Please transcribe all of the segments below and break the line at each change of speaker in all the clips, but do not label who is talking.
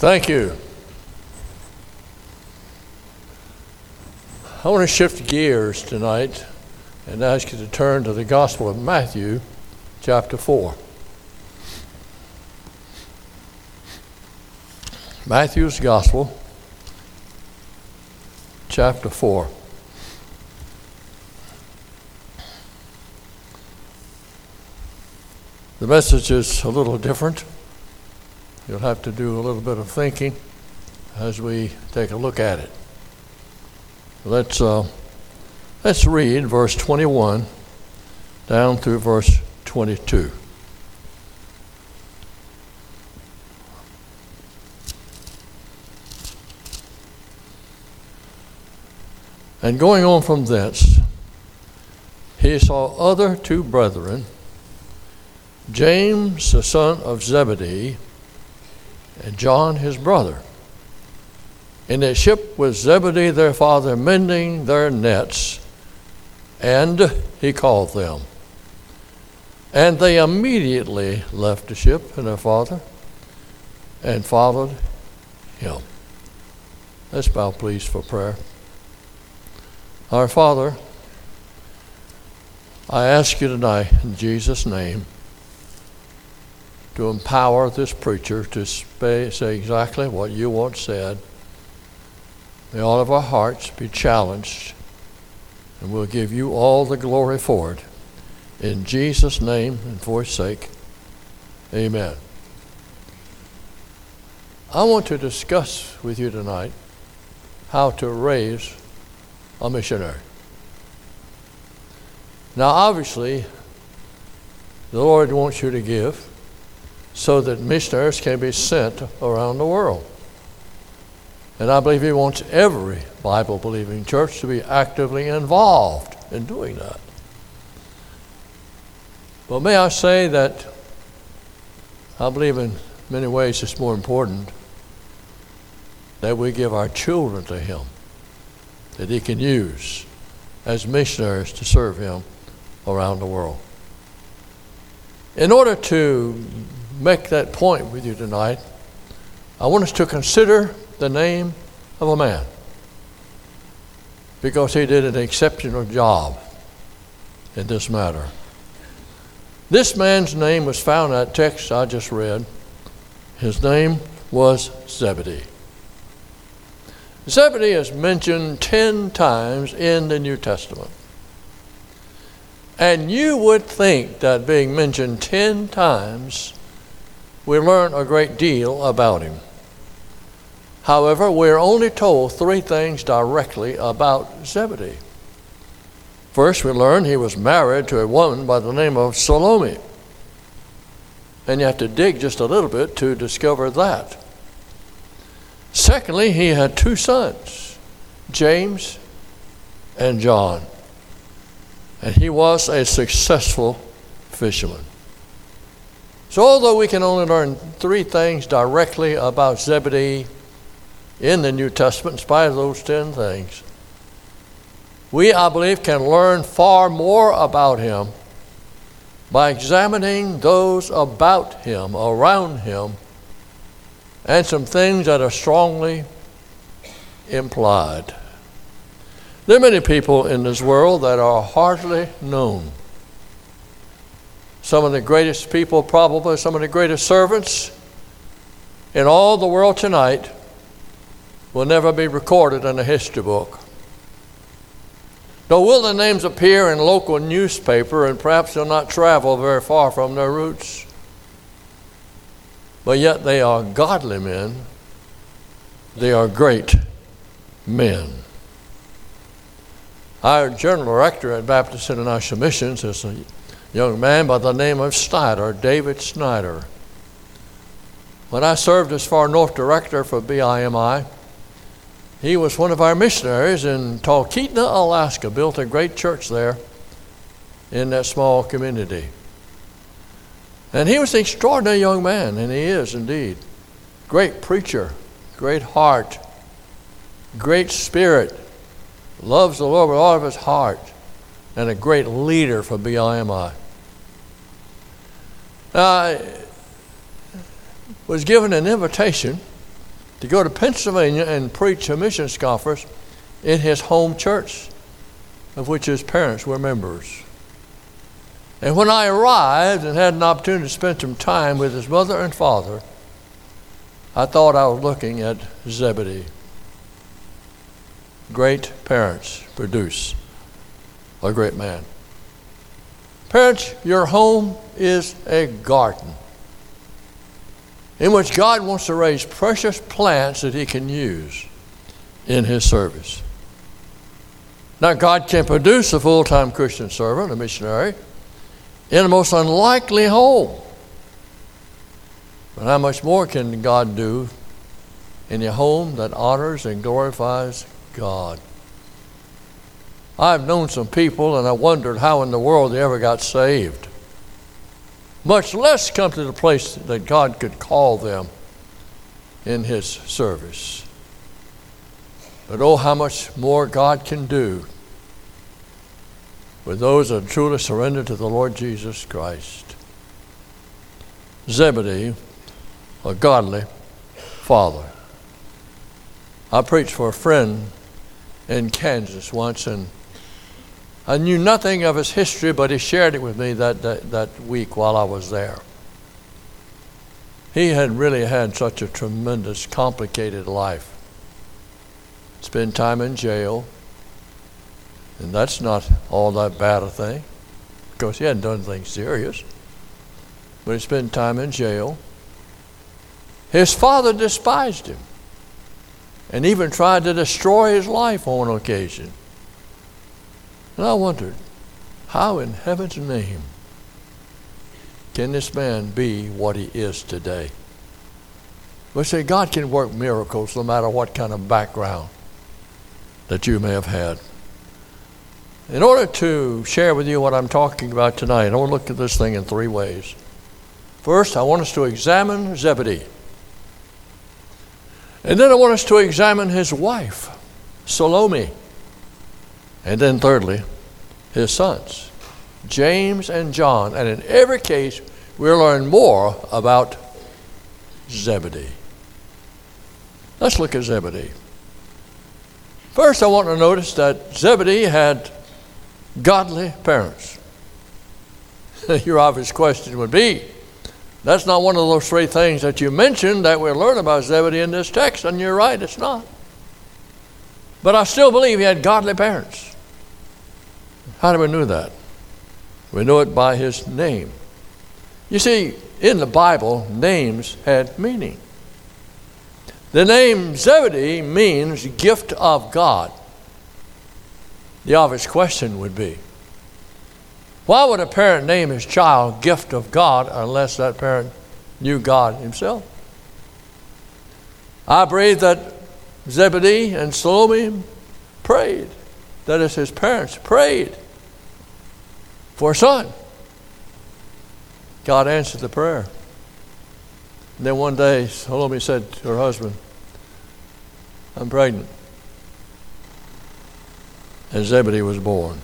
Thank you. I want to shift gears tonight and ask you to turn to the Gospel of Matthew, chapter 4. Matthew's Gospel, chapter 4. The message is a little different. You'll have to do a little bit of thinking as we take a look at it. Let's read verse 21 down through verse 22. And going on from thence, he saw other two brethren, James the son of Zebedee, and John his brother, in a ship with Zebedee their father, mending their nets. And he called them. And they immediately left the ship and their father and followed him. Let's bow, please, for prayer. Our Father, I ask you tonight in Jesus' name to empower this preacher to say exactly what you want said. May all of our hearts be challenged, and we'll give you all the glory for it. In Jesus' name and for his sake, amen. I want to discuss with you tonight how to raise a missionary. Now, obviously, the Lord wants you to give so that missionaries can be sent around the world. And I believe he wants every Bible-believing church to be actively involved in doing that. But may I say that I believe in many ways it's more important that we give our children to him, that he can use as missionaries to serve him around the world. In order to make that point with you tonight, I want us to consider the name of a man, because he did an exceptional job in this matter. This man's name was found in that text I just read. His name was Zebedee. Zebedee is mentioned 10 times in the New Testament. And you would think that being mentioned 10 times, we learn a great deal about him. However, we're only told 3 things directly about Zebedee. First, we learn he was married to a woman by the name of Salome. And you have to dig just a little bit to discover that. Secondly, he had 2 sons, James and John. And he was a successful fisherman. So although we can only learn 3 things directly about Zebedee in the New Testament, in spite of those 10 things, we, I believe, can learn far more about him by examining those about him, around him, and some things that are strongly implied. There are many people in this world that are hardly known. Some of the greatest people, probably some of the greatest servants in all the world tonight, will never be recorded in a history book. Nor will their names appear in local newspaper, and perhaps they'll not travel very far from their roots. But yet they are godly men. They are great men. Our general director at Baptist International Missions is a young man by the name of Snyder, David Snyder. When I served as far north director for BIMI, he was one of our missionaries in Talkeetna, Alaska, built a great church there in that small community. And he was an extraordinary young man, and he is indeed. Great preacher, great heart, great spirit, loves the Lord with all of his heart, and a great leader for BIMI. I was given an invitation to go to Pennsylvania and preach a missions conference in his home church, of which his parents were members. And when I arrived and had an opportunity to spend some time with his mother and father, I thought I was looking at Zebedee. Great parents produce a great man. Parents, your home is a garden in which God wants to raise precious plants that he can use in his service. Now, God can produce a full-time Christian servant, a missionary, in the most unlikely home. But how much more can God do in a home that honors and glorifies God? I've known some people, and I wondered how in the world they ever got saved, much less come to the place that God could call them in his service. But oh, how much more God can do with those that truly surrender to the Lord Jesus Christ. Zebedee, a godly father. I preached for a friend in Kansas once, and I knew nothing of his history, but he shared it with me that week while I was there. He had really had such a tremendous, complicated life. Spent time in jail, and that's not all that bad a thing, because he hadn't done anything serious. But he spent time in jail. His father despised him and even tried to destroy his life on occasion. And I wondered, how in heaven's name can this man be what he is today? But see, God can work miracles no matter what kind of background that you may have had. In order to share with you what I'm talking about tonight, I want to look at this thing in three ways. First, I want us to examine Zebedee. And then I want us to examine his wife, Salome. And then thirdly, his sons, James and John. And in every case, we'll learn more about Zebedee. Let's look at Zebedee. First, I want to notice that Zebedee had godly parents. Your obvious question would be, that's not one of those three things that you mentioned that we'll learn about Zebedee in this text, and you're right, it's not. But I still believe he had godly parents. How do we know that? We know it by his name. You see, in the Bible, names had meaning. The name Zebedee means gift of God. The obvious question would be, why would a parent name his child gift of God unless that parent knew God himself? I believe that Zebedee and Salome prayed. That is, his parents prayed for a son. God answered the prayer. And then one day, Salome said to her husband, I'm pregnant. And Zebedee was born.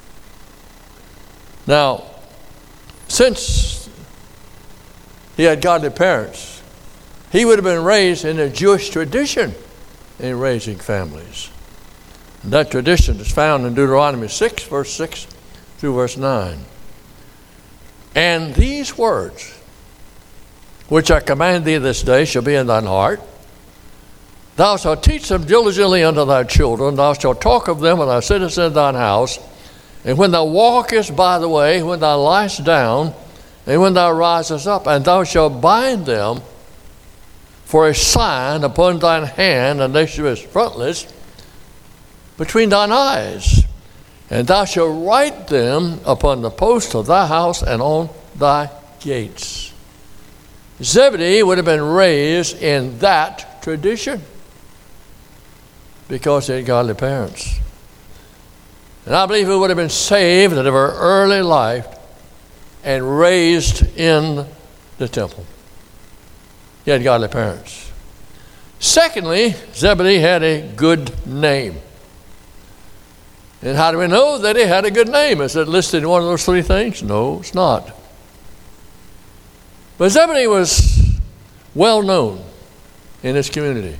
Now, since he had godly parents, he would have been raised in a Jewish tradition in raising families. And that tradition is found in Deuteronomy 6, verse 6 through verse 9. And these words, which I command thee this day, shall be in thine heart. Thou shalt teach them diligently unto thy children. Thou shalt talk of them when thou sittest in thine house, and when thou walkest by the way, when thou liest down, and when thou risest up, and thou shalt bind them for a sign upon thine hand, and they shall be frontlets between thine eyes. And thou shalt write them upon the posts of thy house and on thy gates. Zebedee would have been raised in that tradition because he had godly parents. And I believe he would have been saved at a very early life and raised in the temple. He had godly parents. Secondly, Zebedee had a good name. And how do we know that he had a good name? Is it listed in one of those three things? No, it's not. But Zebedee was well known in his community,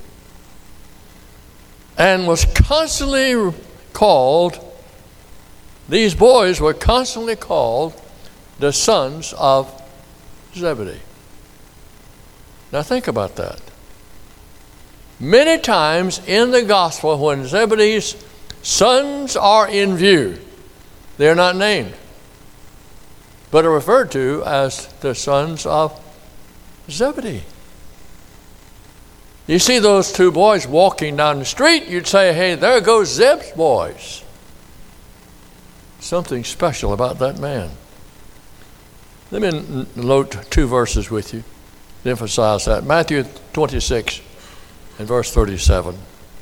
and was constantly called, these boys were constantly called the sons of Zebedee. Now think about that. Many times in the gospel, when Zebedee's sons are in view, they're not named, but are referred to as the sons of Zebedee. You see those two boys walking down the street, you'd say, hey, there goes Zeb's boys. Something special about that man. Let me note two verses with you to emphasize that. Matthew 26 and verse 37.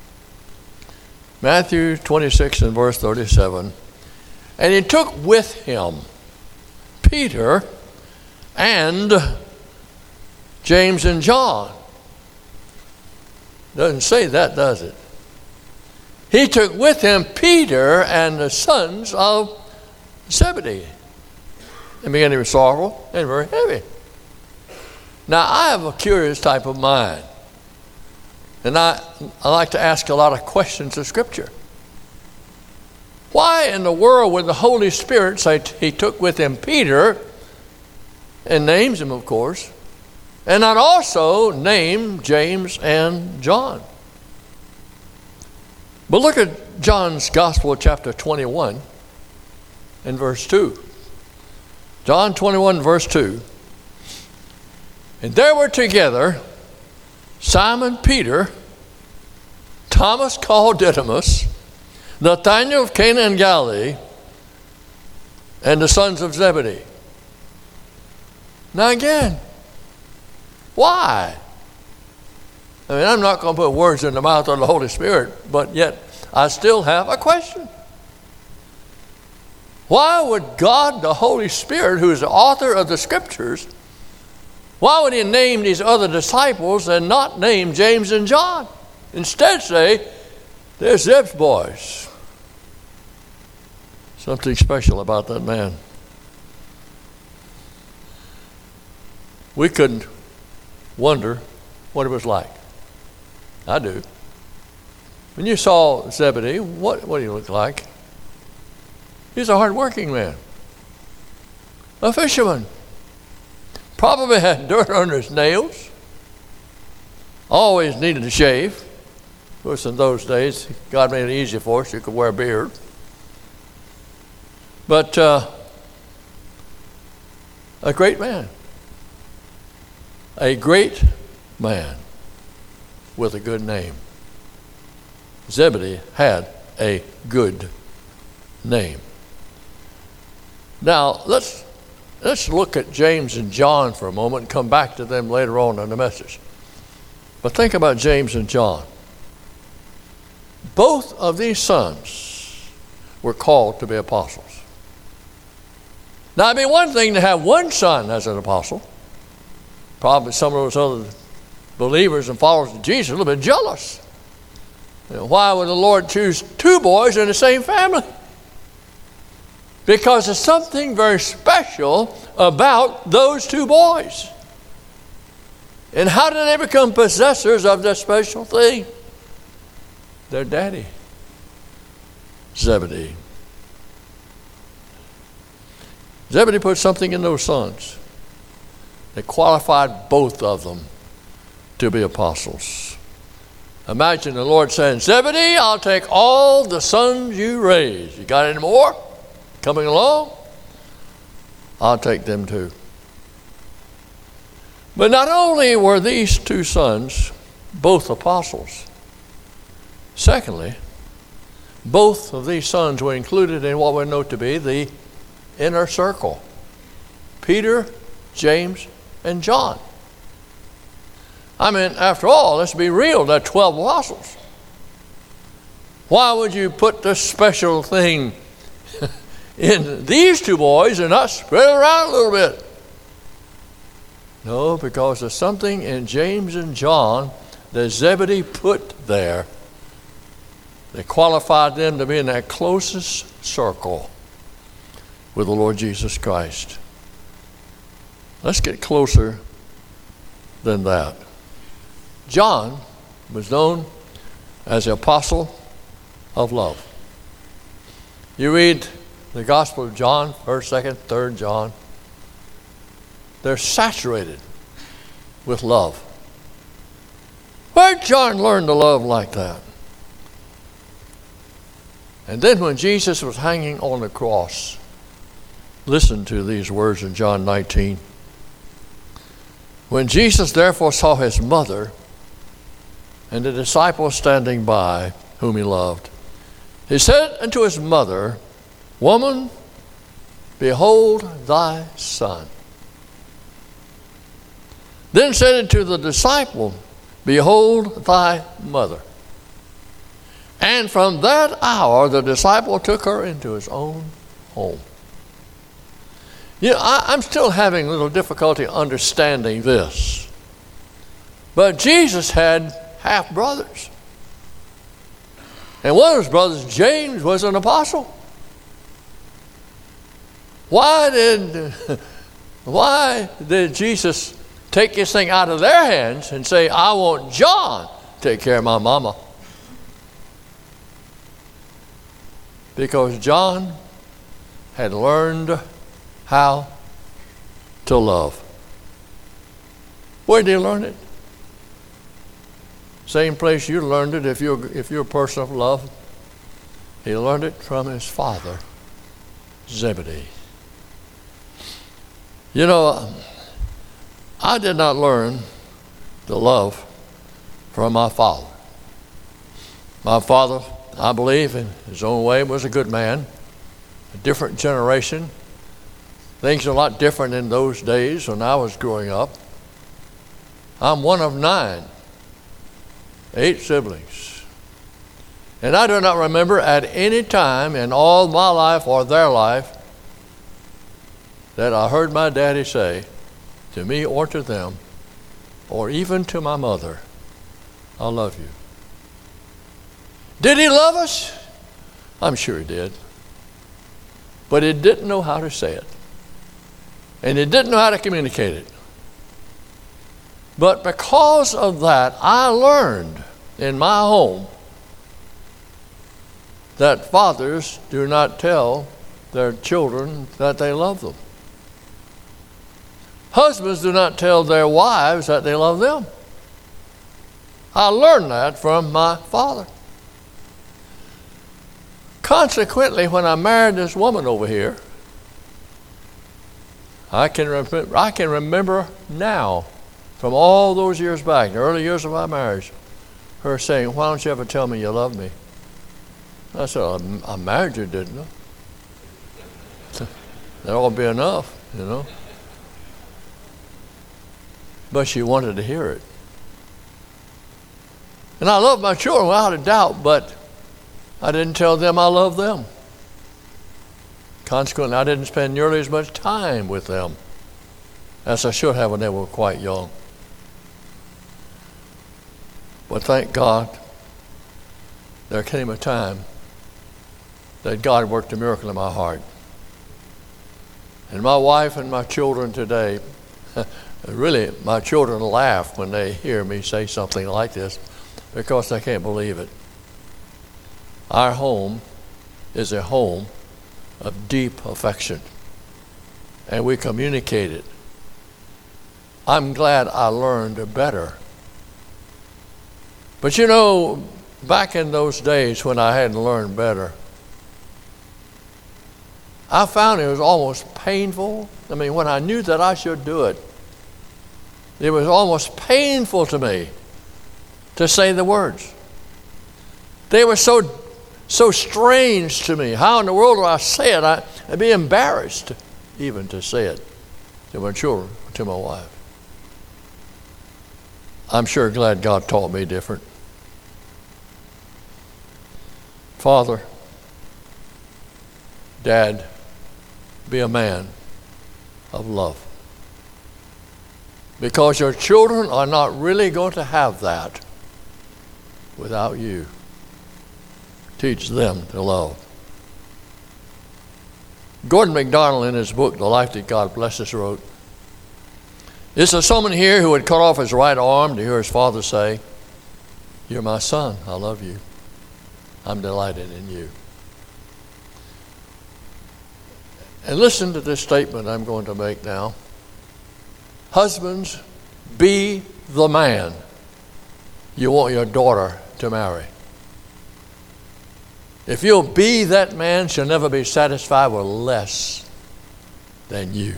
Matthew 26 and verse 37. And he took with him Peter and James and John. Doesn't say that, does it? He took with him Peter and the sons of Zebedee, and began to be sorrowful and very heavy. Now, I have a curious type of mind, and I like to ask a lot of questions of Scripture. Why in the world would the Holy Spirit say he took with him Peter, and names him, of course, and not also name James and John? But look at John's Gospel, chapter 21, and verse 2. John 21, verse 2. And there were together Simon Peter, Thomas called Didymus, Nathanael of Cana in Galilee, and the sons of Zebedee. Now again, why? I mean, I'm not going to put words in the mouth of the Holy Spirit, but yet I still have a question. Why would God, the Holy Spirit, who is the author of the Scriptures, why would he name these other disciples and not name James and John? Instead say, they're Zeb's boys. Something special about that man. We couldn't wonder what it was like. I do. When you saw Zebedee, what did he look like? He's a hard-working man. A fisherman. Probably had dirt under his nails. Always needed to shave. Of course, in those days, God made it easy for us. You could wear a beard. But a great man. A great man with a good name. Zebedee had a good name. Now, let's look at James and John for a moment and come back to them later on in the message. But think about James and John. Both of these sons were called to be apostles. Now, it'd be one thing to have one son as an apostle. Probably some of those other believers and followers of Jesus a little bit jealous. Why would the Lord choose two boys in the same family? Because there's something very special about those two boys. And how did they become possessors of this special thing? Their daddy, Zebedee. Zebedee put something in those sons that qualified both of them to be apostles. Imagine the Lord saying, Zebedee, I'll take all the sons you raised. You got any more coming along? I'll take them too. But not only were these two sons both apostles, secondly, both of these sons were included in what we know to be the inner circle. Peter, James, and John. I mean, after all, let's be real, there are 12 apostles. Why would you put this special thing in these two boys and not spread it around a little bit? No, because there's something in James and John that Zebedee put there that qualified them to be in that closest circle with the Lord Jesus Christ. Let's get closer than that. John was known as the apostle of love. You read the Gospel of John, 1st, 2nd, 3rd John, they're saturated with love. Where did John learn to love like that? And then when Jesus was hanging on the cross, listen to these words in John 19. When Jesus therefore saw his mother and the disciples standing by, whom he loved, he said unto his mother, Woman, behold thy son. Then said unto the disciple, Behold thy mother. And from that hour the disciple took her into his own home. You know, I'm still having a little difficulty understanding this. But Jesus had half-brothers. And one of his brothers, James, was an apostle. Why did Jesus take this thing out of their hands and say, I want John to take care of my mama? Because John had learned how to love. Where did he learn it? Same place you learned it if you're a person of love. He learned it from his father, Zebedee. You know, I did not learn to love from my father. My father, I believe, in his own way, was a good man. A different generation. Things are a lot different in those days when I was growing up. I'm one of 9. 8 siblings. And I do not remember at any time in all my life or their life that I heard my daddy say to me or to them, or even to my mother, I love you. Did he love us? I'm sure he did. But he didn't know how to say it. And he didn't know how to communicate it. But because of that, I learned in my home that fathers do not tell their children that they love them. Husbands do not tell their wives that they love them. I learned that from my father. Consequently, when I married this woman over here, I can remember now, from all those years back, the early years of our marriage, her saying, why don't you ever tell me you love me? I said, I married you, didn't I? That ought to be enough, you know. But she wanted to hear it. And I love my children without a doubt, but I didn't tell them I love them. Consequently, I didn't spend nearly as much time with them as I should have when they were quite young. But thank God, there came a time that God worked a miracle in my heart. And my wife and my children today, really, my children laugh when they hear me say something like this because they can't believe it. Our home is a home of deep affection, and we communicate it. I'm glad I learned better. But you know, back in those days when I hadn't learned better, I found it was almost painful. I mean, when I knew that I should do it, it was almost painful to me to say the words. They were so strange to me. How in the world do I say it? I'd be embarrassed even to say it to my children, to my wife. I'm sure glad God taught me different. Father, Dad, be a man of love. Because your children are not really going to have that without you. Teach them to love. Gordon MacDonald, in his book, The Life That God Blesses, wrote, Is there someone here who would cut off his right arm to hear his father say, "You're my son, I love you. I'm delighted in you"? And listen to this statement I'm going to make now. Husbands, be the man you want your daughter to marry. If you'll be that man, she'll never be satisfied with less than you.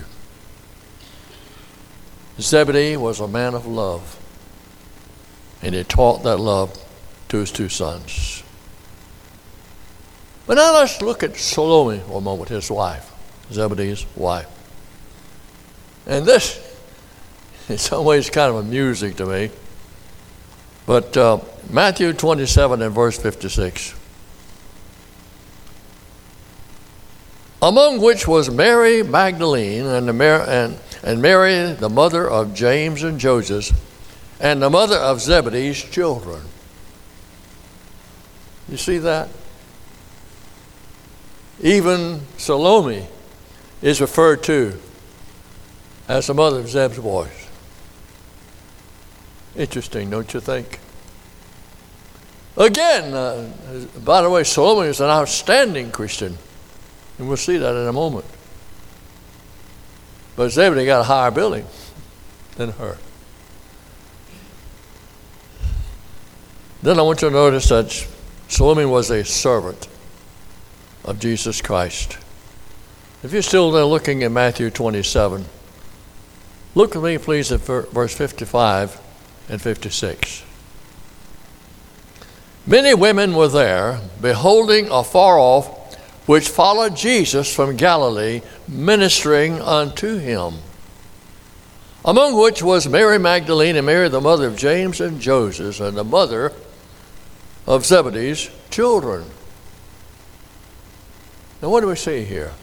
Zebedee was a man of love, and he taught that love to his two sons. But now let's look at Salome for a moment, his wife, Zebedee's wife. And this, in some ways, kind of amusing to me. But Matthew 27 and verse 56. Among which was Mary Magdalene and Mary, the mother of James and Joseph, and the mother of Zebedee's children. You see that? Even Salome is referred to as the mother of Zeb's boys. Interesting, don't you think? Again, by the way, Salome is an outstanding Christian, and we'll see that in a moment. But Zebedee got a higher billing than her. Then I want you to notice that Salome was a servant of Jesus Christ. If you're still there looking at Matthew 27, look with me, please, at verse 55 and 56. Many women were there, beholding afar off, which followed Jesus from Galilee, ministering unto him. Among which was Mary Magdalene and Mary, the mother of James and Joseph, and the mother of Zebedee's children. Now, what do we see here?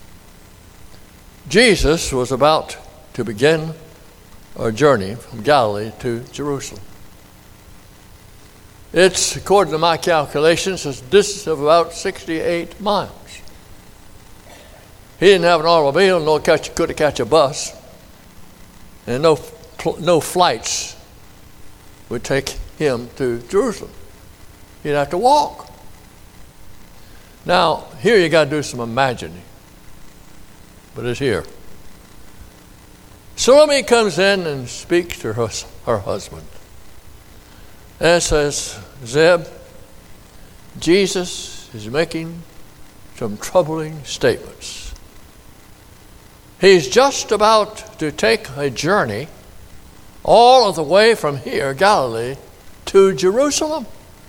Jesus was about to begin a journey from Galilee to Jerusalem. It's, according to my calculations, a distance of about 68 miles. He didn't have an automobile, couldn't catch a bus, and no flights would take him to Jerusalem. He'd have to walk. Now, here you got to do some imagining, but it's here. Salome comes in and speaks to her husband and says, "Zeb, Jesus is making some troubling statements. He's just about to take a journey all of the way from here, Galilee, to Jerusalem."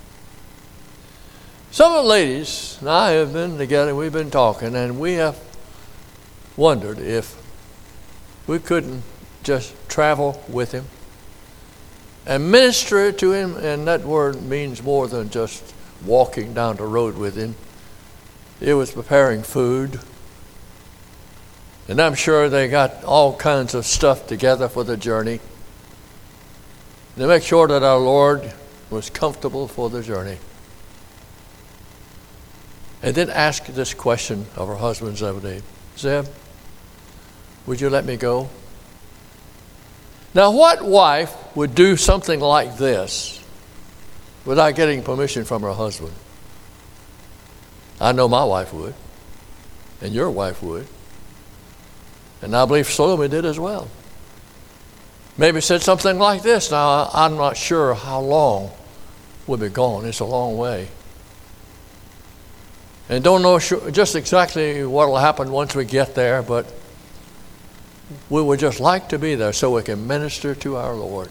Some of the ladies and I have been together, we've been talking, and we have wondered if we couldn't just travel with him and minister to him. And that word means more than just walking down the road with him. It was preparing food. And I'm sure they got all kinds of stuff together for the journey to make sure that our Lord was comfortable for the journey. And then ask this question of her husband Zebedee: "Zeb, would you let me go?" Now, what wife would do something like this without getting permission from her husband? I know my wife would, and your wife would. And I believe Salome did as well. Maybe said something like this: "Now, I'm not sure how long we'll be gone. It's a long way. And don't know just exactly what will happen once we get there, but we would just like to be there so we can minister to our Lord.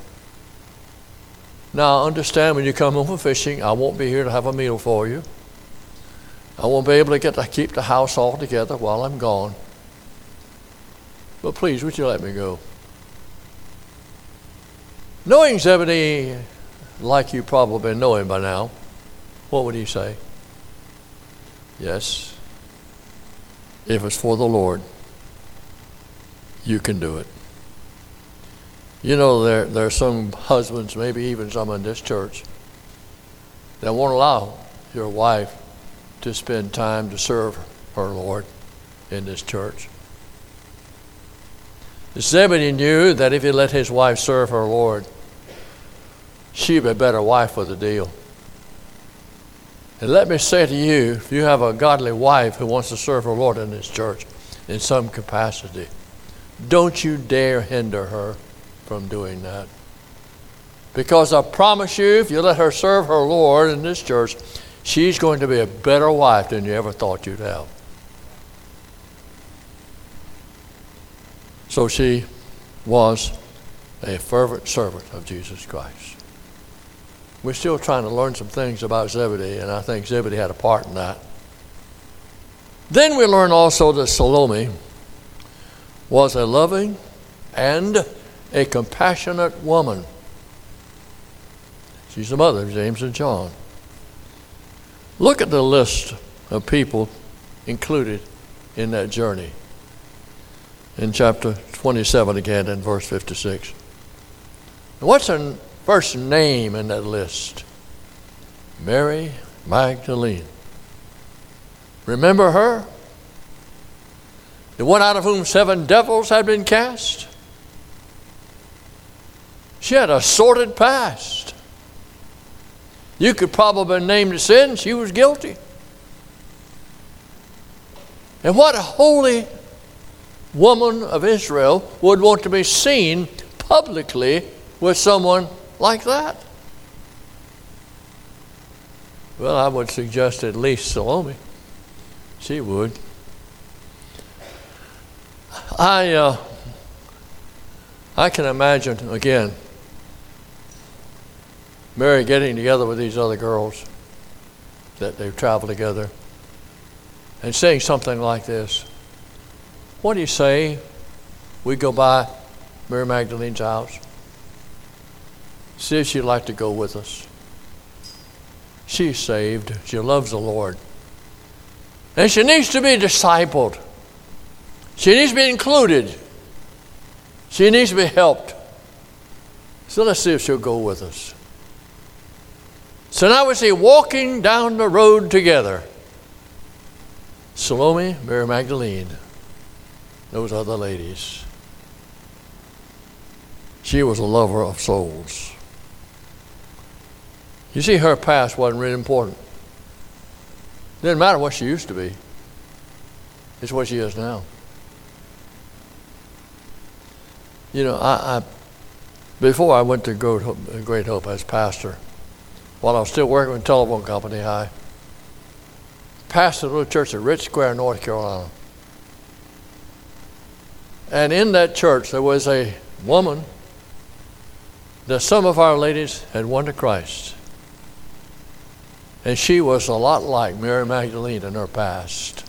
Now, understand, when you come home from fishing, I won't be here to have a meal for you. I won't be able to get to keep the house all together while I'm gone. But please, would you let me go?" Knowing Zebedee, like you probably know him by now, what would he say? "Yes, if it's for the Lord, you can do it." You know, there are some husbands, maybe even some in this church, that won't allow your wife to spend time to serve her Lord in this church. Zebedee knew that if he let his wife serve her Lord, she'd be a better wife for the deal. And let me say to you, if you have a godly wife who wants to serve her Lord in this church in some capacity, don't you dare hinder her from doing that. Because I promise you, if you let her serve her Lord in this church, she's going to be a better wife than you ever thought you'd have. So she was a fervent servant of Jesus Christ. We're still trying to learn some things about Zebedee, and I think Zebedee had a part in that. Then we learn also that Salome was a loving and a compassionate woman. She's the mother of James and John. Look at the list of people included in that journey in chapter 27 again in verse 56. What's her first name in that list? Mary Magdalene. Remember her? The one out of whom 7 devils had been cast? She had a sordid past. You could probably name the sin. She was guilty. And what a holy woman of Israel would want to be seen publicly with someone like that? Well, I would suggest at least Salome. She would. I can imagine, again, Mary getting together with these other girls that they've traveled together and saying something like this. What do you say we go by Mary Magdalene's house? See if she'd like to go with us. She's saved. She loves the Lord. And she needs to be discipled. She needs to be included. She needs to be helped. So let's see if she'll go with us. So now we see walking down the road together. Salome, Mary Magdalene, those other ladies. She was a lover of souls. You see, her past wasn't really important. It didn't matter what she used to be. It's what she is now. You know, I before I went to Great Hope as pastor, while I was still working with a telephone company, I pastored a little church at Rich Square, North Carolina. And in that church, there was a woman that some of our ladies had won to Christ. And she was a lot like Mary Magdalene in her past.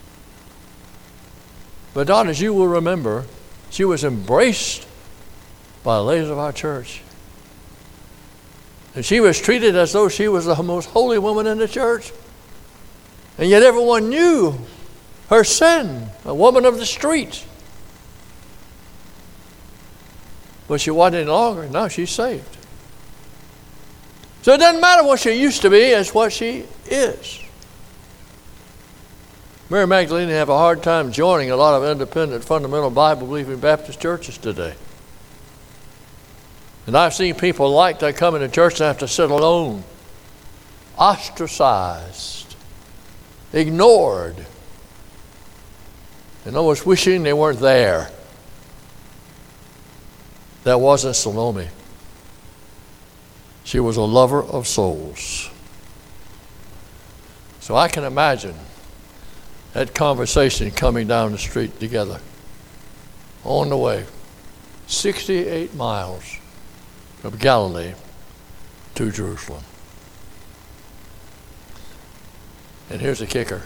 But daughters, you will remember, she was embraced by the ladies of our church. And she was treated as though she was the most holy woman in the church. And yet everyone knew her sin, a woman of the street. But she wasn't any longer. Now she's saved. So it doesn't matter what she used to be, it's what she is. Mary Magdalene have a hard time joining a lot of independent, fundamental, Bible-believing Baptist churches today. And I've seen people like that come into church and have to sit alone, ostracized, ignored, and almost wishing they weren't there. That wasn't Salome. She was a lover of souls. So I can imagine that conversation coming down the street together on the way, 68 miles from Galilee to Jerusalem. And here's the kicker.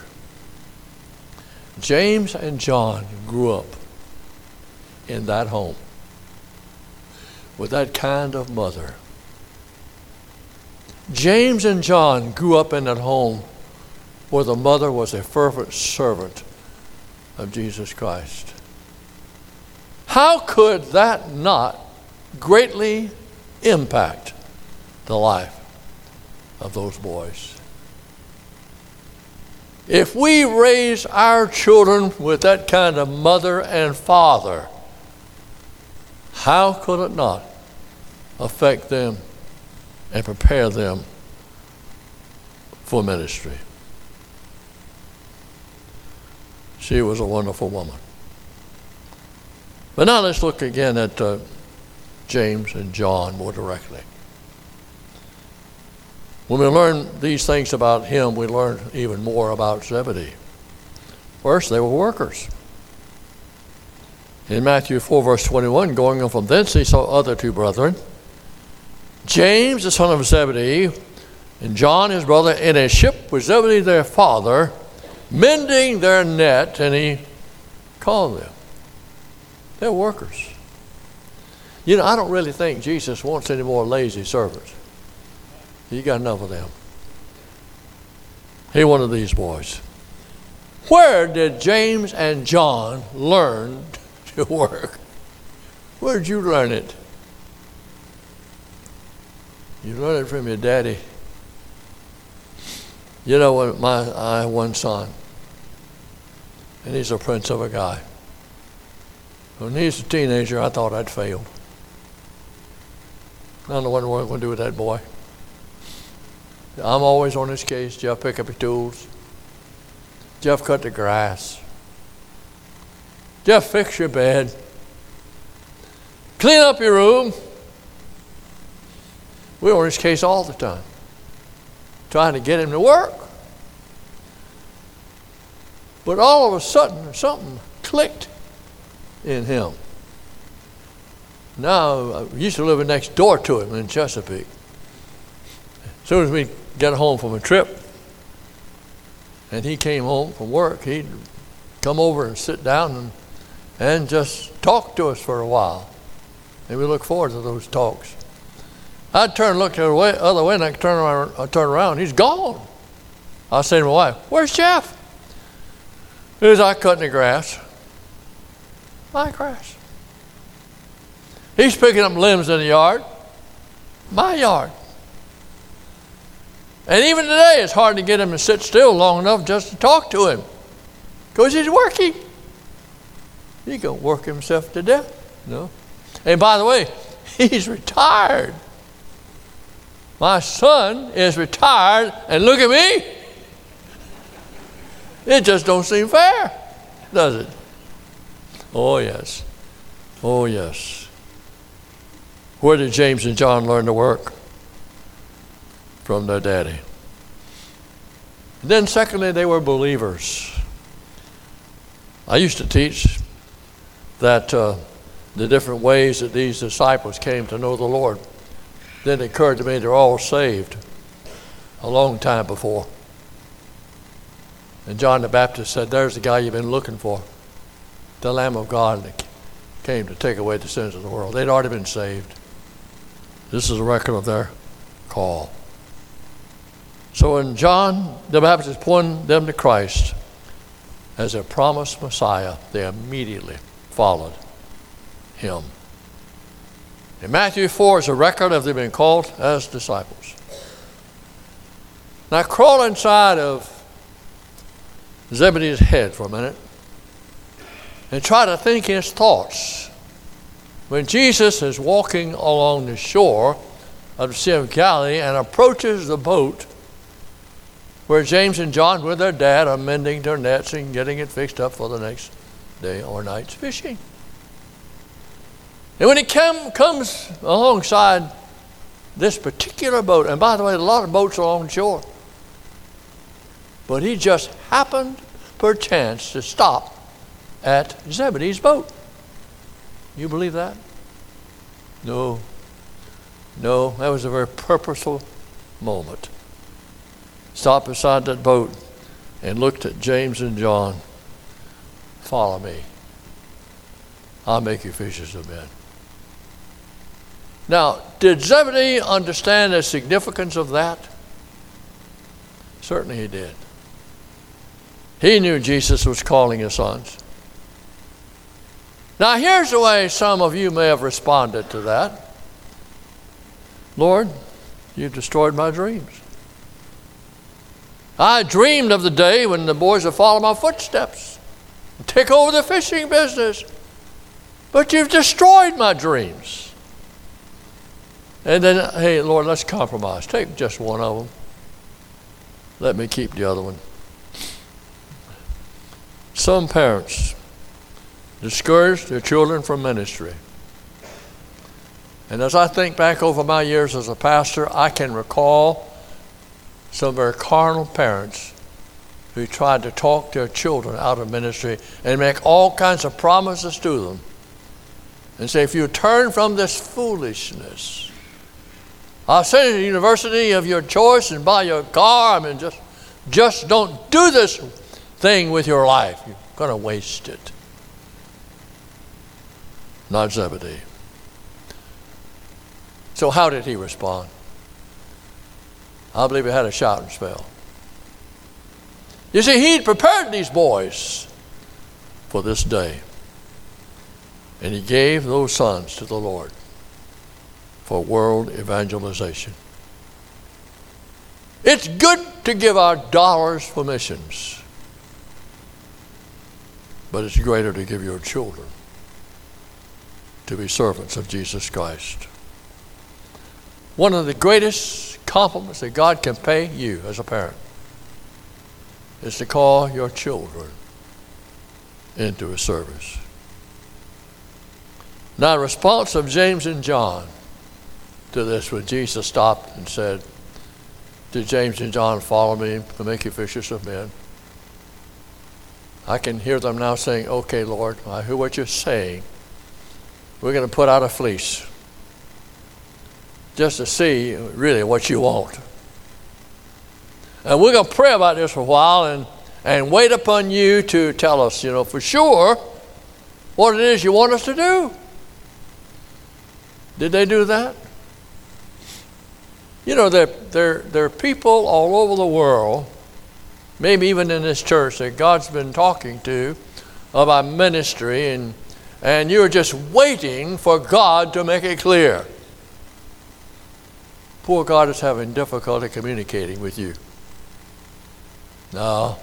James and John grew up in that home with that kind of mother. James and John grew up in that home where the mother was a fervent servant of Jesus Christ. How could that not greatly impact the life of those boys? If we raise our children with that kind of mother and father, how could it not affect them and prepare them for ministry? She was a wonderful woman. But now let's look again at James and John more directly. When we learn these things about him, we learn even more about Zebedee. First, they were workers. In Matthew 4, verse 21, going on from thence, he saw other two brethren, James, the son of Zebedee, and John, his brother, in a ship with Zebedee, their father, mending their net, and he called them. They're workers. You know, I don't really think Jesus wants any more lazy servants. He got enough of them. He wanted these boys. Where did James and John learn to work? Where did you learn it? You learned it from your daddy. You know, I have one son, and he's a prince of a guy. When he's a teenager, I thought I'd failed. I don't know what I'm going to do with that boy. I'm always on his case. Jeff, pick up your tools. Jeff, cut the grass. Jeff, fix your bed. Clean up your room. We're on his case all the time, trying to get him to work. But all of a sudden, something clicked in him. Now, I used to live next door to him in Chesapeake. As soon as we get home from a trip, and he came home from work, he'd come over and sit down and just talk to us for a while. And we look forward to those talks. I'd turn and look the other way, and I'd turn around, he's gone. I say to my wife, "Where's Jeff?" He's out cutting the grass. My grass. He's picking up limbs in the yard. My yard. And even today, it's hard to get him to sit still long enough just to talk to him, because he's working. He can work himself to death. No. And by the way, he's retired. My son is retired, and look at me. It just don't seem fair, does it? Oh, yes. Oh, yes. Where did James and John learn to work? From their daddy. And then secondly, they were believers. I used to teach that the different ways that these disciples came to know the Lord. Then it occurred to me they're all saved a long time before. And John the Baptist said, "There's the guy you've been looking for, the Lamb of God that came to take away the sins of the world." They'd already been saved. This is a record of their call. So when John the Baptist pointed them to Christ as a promised Messiah, they immediately followed him. In Matthew 4 is a record of them being called as disciples. Now crawl inside of Zebedee's head for a minute and try to think his thoughts when Jesus is walking along the shore of the Sea of Galilee and approaches the boat where James and John with their dad are mending their nets and getting it fixed up for the next day or night's fishing. And when he comes alongside this particular boat, and by the way, a lot of boats along the shore, but he just happened perchance to stop at Zebedee's boat. You believe that? No, that was a very purposeful moment. Stopped beside that boat and looked at James and John. "Follow me. I'll make you fishers of men." Now, did Zebedee understand the significance of that? Certainly he did. He knew Jesus was calling his sons. Now, here's the way some of you may have responded to that. "Lord, you've destroyed my dreams. I dreamed of the day when the boys would follow my footsteps and take over the fishing business. But you've destroyed my dreams. And then, hey, Lord, let's compromise. Take just one of them. Let me keep the other one. Some parents discourage their children from ministry. And as I think back over my years as a pastor, I can recall some very carnal parents who tried to talk their children out of ministry and make all kinds of promises to them. And say, if you turn from this foolishness, I'll send you to the university of your choice and buy your car. I mean, just don't do this thing with your life. You're going to waste it. Not Zebedee. So how did he respond? I believe he had a shouting spell. You see, he'd prepared these boys for this day. And he gave those sons to the Lord for world evangelization. It's good to give our dollars for missions, but it's greater to give your children to be servants of Jesus Christ. One of the greatest compliments that God can pay you as a parent is to call your children into His service. Now, the response of James and John to this, when Jesus stopped and said, "Did James and John follow me to make you fishers of men?" I can hear them now saying, "Okay, Lord, I hear what you're saying. We're going to put out a fleece just to see really what you want. And we're going to pray about this for a while and wait upon you to tell us, for sure what it is you want us to do." Did they do that? There are people all over the world, maybe even in this church, that God's been talking to about ministry, and you're just waiting for God to make it clear. Poor God is having difficulty communicating with you. No.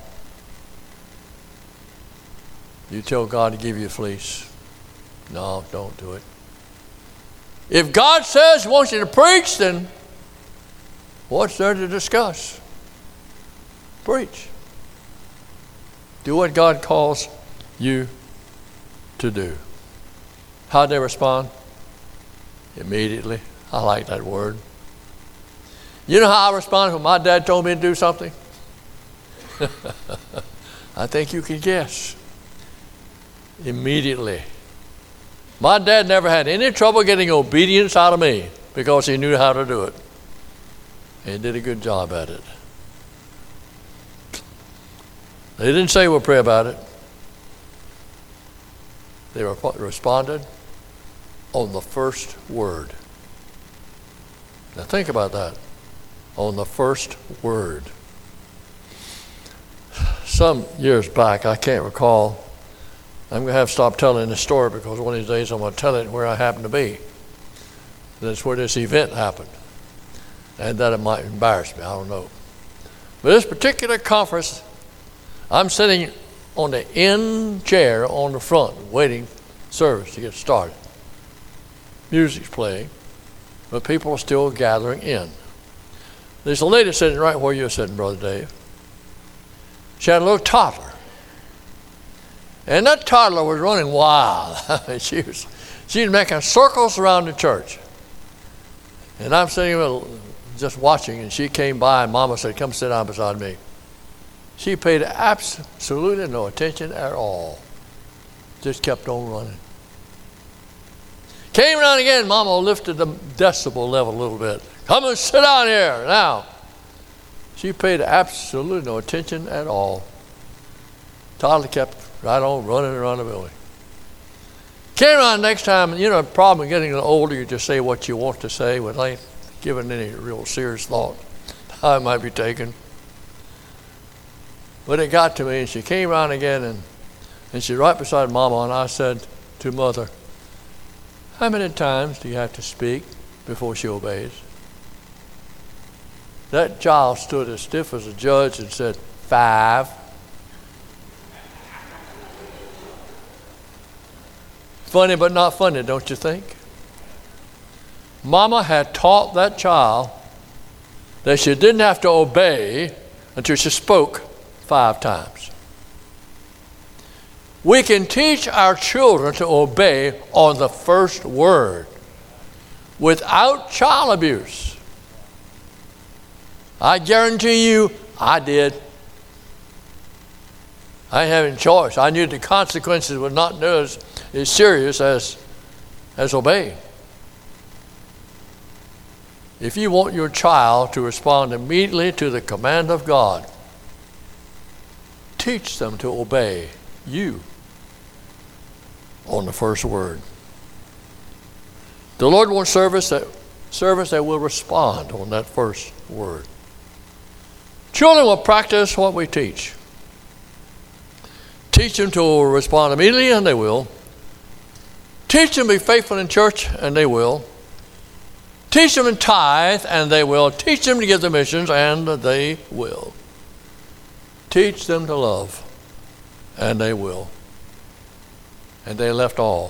You tell God to give you a fleece. No, don't do it. If God says He wants you to preach, then what's there to discuss? Preach. Do what God calls you to do. How'd they respond? Immediately. I like that word. You know how I responded when my dad told me to do something? I think you can guess. Immediately. My dad never had any trouble getting obedience out of me because he knew how to do it. And he did a good job at it. They didn't say we'll pray about it. They responded on the first word. Now think about that. On the first word. Some years back, I can't recall. I'm going to have to stop telling this story because one of these days I'm going to tell it where I happen to be. That's where this event happened. And that it might embarrass me, I don't know. But this particular conference, I'm sitting on the end chair on the front waiting service to get started. Music's playing, but people are still gathering in. There's a lady sitting right where you're sitting, Brother Dave. She had a little toddler. And that toddler was running wild. I mean, she was making circles around the church. And I'm sitting just watching, and she came by, and Mama said, "Come sit down beside me." She paid absolutely no attention at all. Just kept on running. Came around again, Mama lifted the decibel level a little bit. "Come and sit down here now." She paid absolutely no attention at all. Toddler kept right on running around the building. Came around next time, and the problem with getting older, you just say what you want to say without giving any real serious thought how it might be taken. But it got to me, and she came around again, and she's right beside Mama, and I said to Mother, "How many times do you have to speak before she obeys?" That child stood as stiff as a judge and said, 5. Funny but not funny, don't you think? Mama had taught that child that she didn't have to obey until she spoke 5 times. We can teach our children to obey on the first word without child abuse. I guarantee you, I did. I didn't have any choice. I knew the consequences were not as serious as obeying. If you want your child to respond immediately to the command of God, teach them to obey you on the first word. The Lord wants servants that will respond on that first word. Children will practice what we teach. Teach them to respond immediately, and they will. Teach them to be faithful in church, and they will. Teach them to tithe, and they will. Teach them to give the missions, and they will. Teach them to love, and they will. And they left all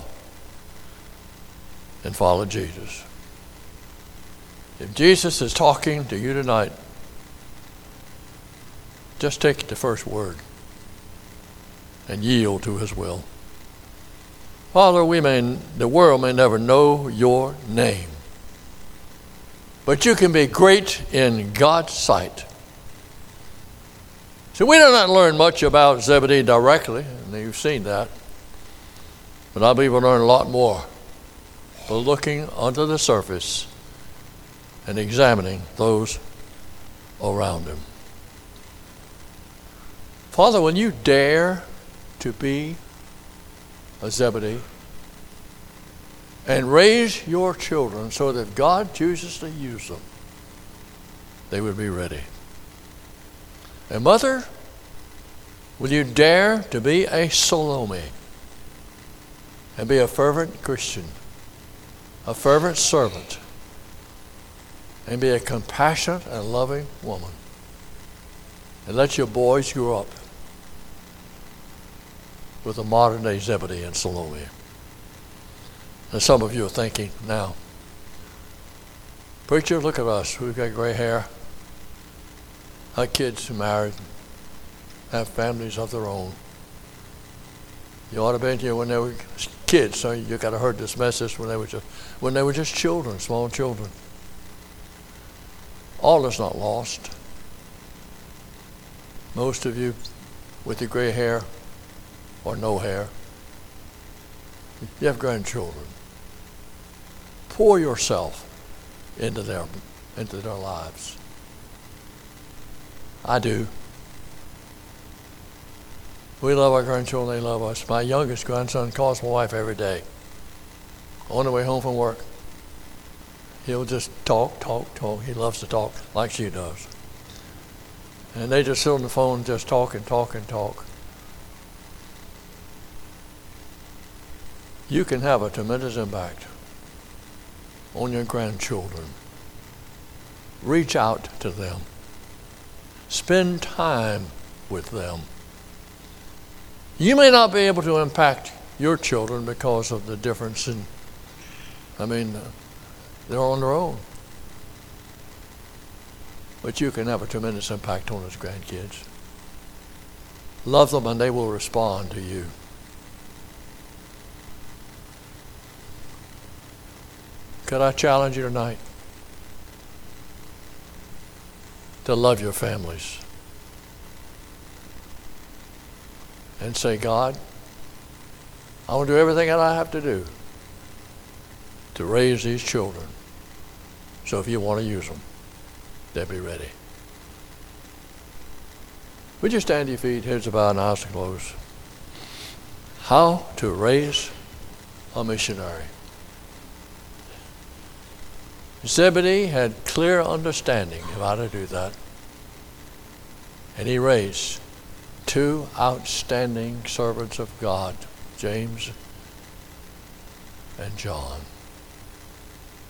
and followed Jesus. If Jesus is talking to you tonight, just take the first word and yield to his will. Father, the world may never know your name, but you can be great in God's sight. So we do not learn much about Zebedee directly, and you've seen that. But I believe we'll learn a lot more by looking under the surface and examining those around him. Father, when you dare to be a Zebedee and raise your children so that God chooses to use them, they would be ready. And Mother, will you dare to be a Salome and be a fervent Christian, a fervent servant, and be a compassionate and loving woman, and let your boys grow up with a modern day Zebedee and Salome. And some of you are thinking now, preacher, look at us. We've got gray hair. Our kids are married, have families of their own. You ought to have been here when they were kids, so you got to heard this message when they were just children, small children. All is not lost. Most of you with your gray hair or no hair, you have grandchildren. Pour yourself into their lives. I do. We love our grandchildren, they love us. My youngest grandson calls my wife every day. On the way home from work, he'll just talk. He loves to talk like she does. And they just sit on the phone and just talk. You can have a tremendous impact on your grandchildren. Reach out to them. Spend time with them. You may not be able to impact your children because of the difference they're on their own. But you can have a tremendous impact on those grandkids. Love them and they will respond to you. Could I challenge you tonight to love your families and say, God, I want to do everything that I have to do to raise these children. So if you want to use them, they'll be ready. Would you stand to your feet, heads bowed and eyes closed? How to raise a missionary. Zebedee had clear understanding of how to do that. And he raised 2 outstanding servants of God, James and John.